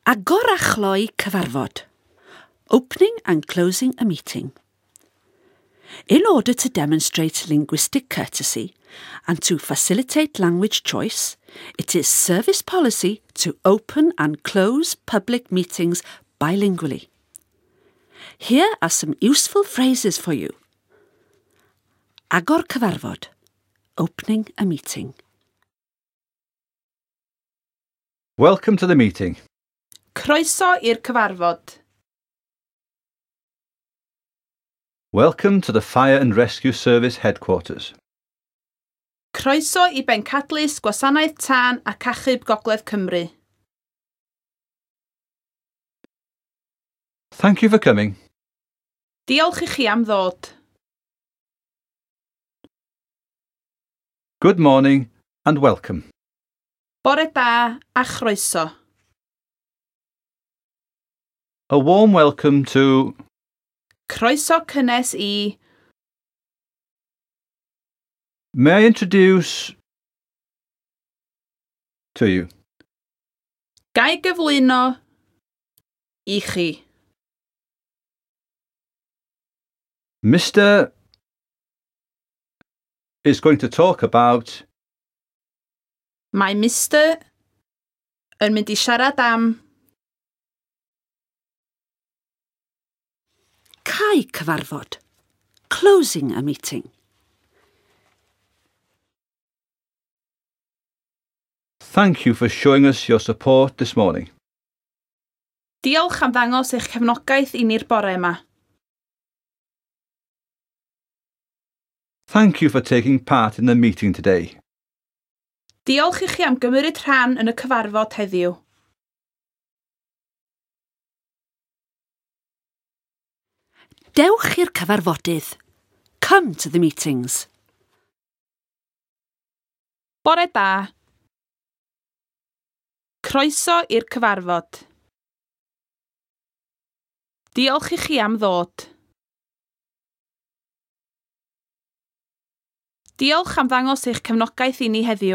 Agor a chloi cyfarfod. Opening and closing a meeting. In order to demonstrate linguistic courtesy and to facilitate language choice, it is service policy to open and close public meetings bilingually. Here are some useful phrases for you. Agor cyfarfod. Opening a meeting. Welcome to the meeting. Croeso i'r cyfarfod. Welcome to the Fire and Rescue Service headquarters. Croeso I Bencadlys Gwasanaeth Tân a Cachub Gogledd Cymru. Thank you for coming. Diolch I chi am ddod. Good morning and welcome. Bore da a chroeso. A warm welcome to... Croeso cynnes I... May I introduce to you? Gai gyflwyno I chi. Mr. is going to talk about... Mae Mr. yn mynd I siarad am... Cau cyfarfod. Closing a meeting. Thank you for showing us your support this morning. Diolch am ddangos eich cefnogaeth I ni'r bore yma. Thank you for taking part in the meeting today. Diolch I chi am gymryd rhan yn y cyfarfod heddiw. Dewch i'r cyfarfodydd. Come to the meetings. Bore da. Croeso i'r cyfarfod. Diolch I chi am ddod. Diolch am ddangos eich cefnogaeth I ni heddiw.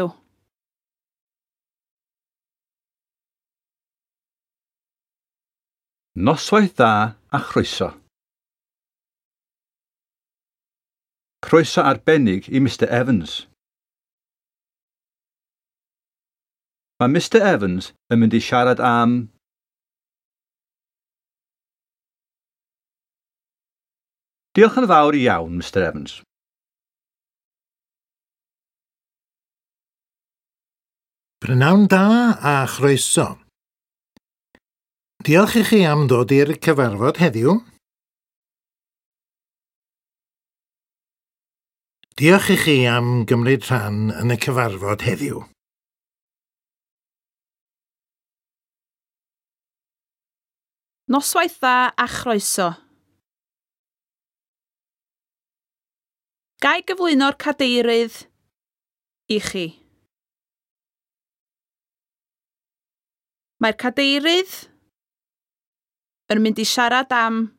Noswaith dda a chroeso. Croeso arbennig I Mr Evans. Mae Mr Evans yn mynd I siarad am... Diolch yn fawr iawn, Mr Evans. Prynawn da a chroeso. Diolch I chi am ddod i'r cyfarfod heddiw. Diolch I chi am gymryd rhan yn y cyfarfod heddiw. Noswaith dda a chroeso. Gai gyflwyno'r cadeirydd I chi. Mae'r cadeirydd yn mynd I siarad am...